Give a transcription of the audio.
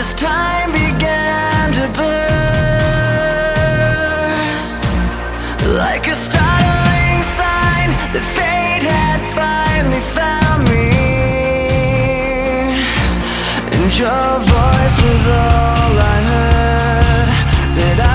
as time began to blur, like a startling sign that fate had finally found me, and your voice was all I heard, that I